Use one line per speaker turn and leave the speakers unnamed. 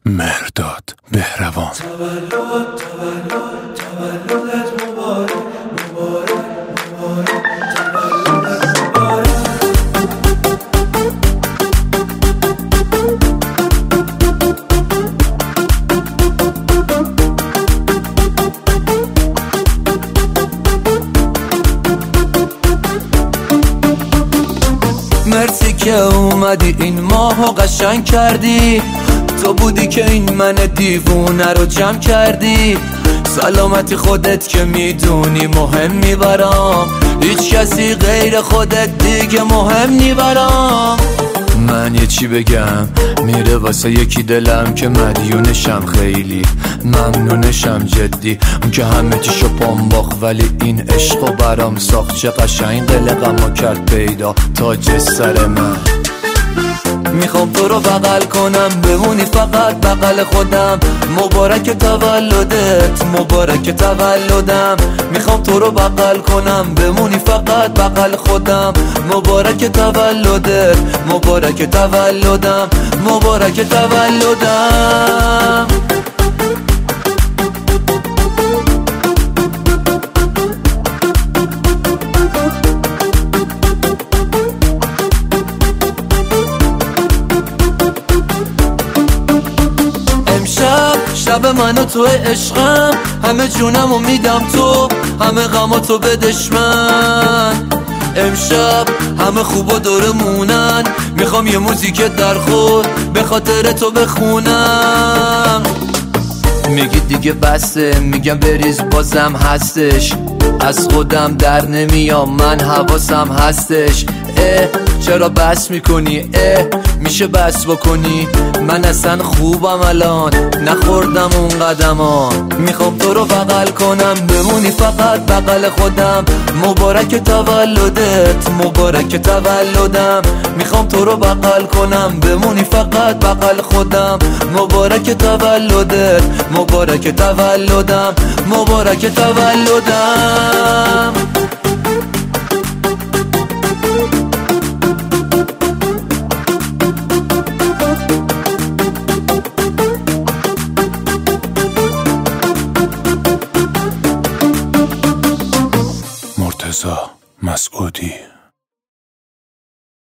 مهرداد بهروان.
تولدت مبارک مبارک مبارک.
مرسی که اومدی این ماهو قشنگ کردی، تو بودی که این من دیوونه رو جمع کردی. سلامتی خودت که میدونی مهمی برام، هیچ کسی غیر خودت دیگه مهم نی برام. من یه چی بگم میره واسه یکی دلم که مدیونشم، خیلی ممنونشم جدی. اون که همه چیشو پنباخت ولی این عشقو برام ساخت. چه قشنگ قلقمو کرد پیدا تاج سر من. میخوام تو رو بغل کنم بمونی فقط بغل خودم. مبارک تولدت مبارک تولدم. میخوام تو رو بغل کنم بمونی فقط بغل خودم. مبارک تولدت مبارک تولدم مبارک تولدم. شب من و تو عشقم، همه جونمو میدم تو، همه غماتو بدش من. امشب همه خوبا دورمونن، میخوام یه موزیک در خود به خاطر تو بخونم. میگی دیگه بسته، میگم بریز بازم هستش. از خودم در نمیام من حواسم هستش. چرا بس میکنی؟ میشه بس بکنی؟ من اصلا خوبم الان، نخوردم اون قدما. میخوام تو رو بغل کنم بمونی فقط بغل خودم. مبارک تولدت مبارک تولدم. میخوام تو رو بغل کنم بمونی فقط بغل خودم. مبارک تولدت مبارک تولدم مبارک تولدم.
مرتضی مسعودی.